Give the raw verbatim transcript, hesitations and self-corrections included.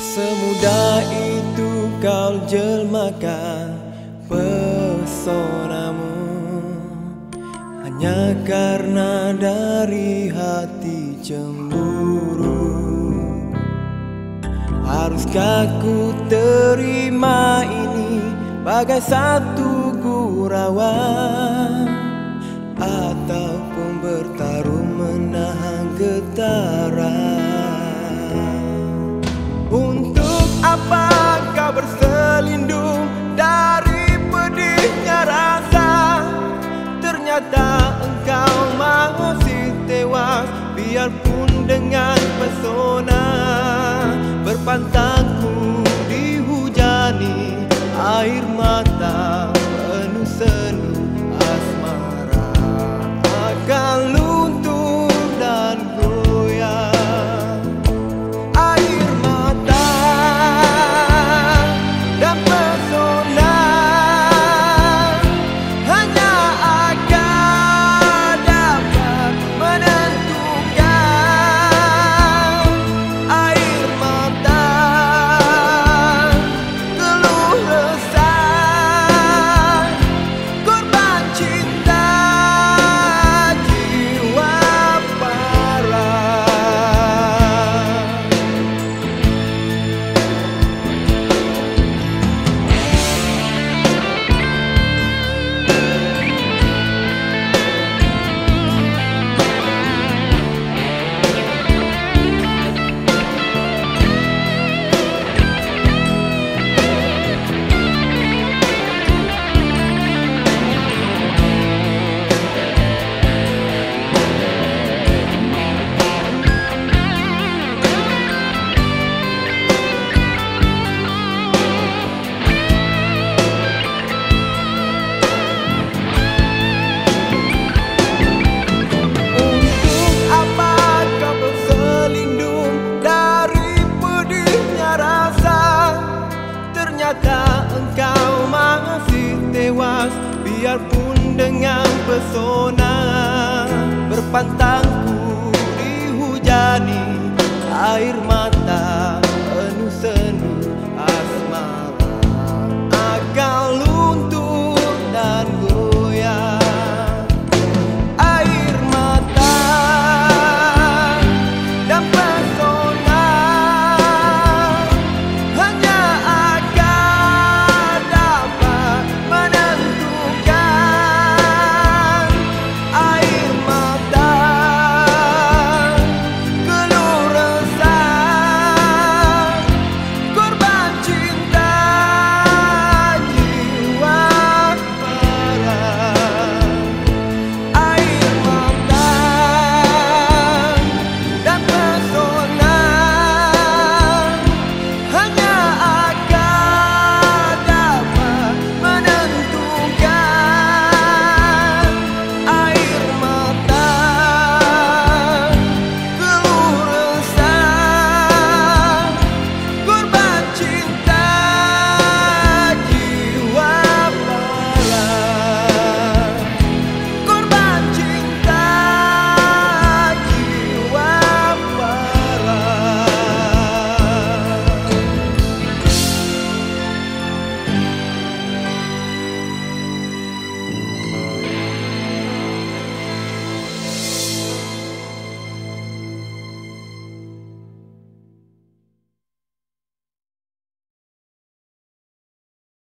Semudah itu kau jelmakan pesonamu, hanya karena dari hati cemburu. Haruskah ku terima ini bagai satu gurauan, ataupun bertarung menahan getaran? Untuk apa kau berselindung dari pedihnya rasa? Ternyata engkau masih tewas, biarpun dengan pesona. Berpantangku dihujani air mata penuh sendu asmara, akan luntur dan goyah. Air mata dan pesona hanya akan dapat menentukan. Air mata, keluh resah, korban cinta, jiwa parah. Ternyata engkau masih tewas, biarpun dengan pesona. Berpantangku dihujani air mata